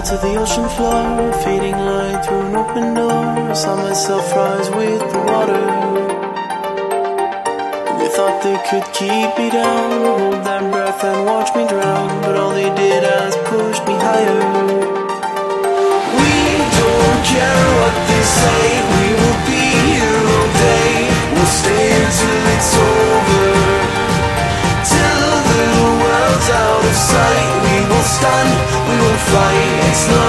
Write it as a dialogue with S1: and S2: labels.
S1: fell to the ocean floor, fading light through an open door. I saw myself rise with the water. They thought they could keep me down, hold their breath and watch me drown, but all they did was push me higher. We don't care what they say, we will be here all day. We'll stay until it's over, till the world's out of sight. We will stand, we will fight, it's no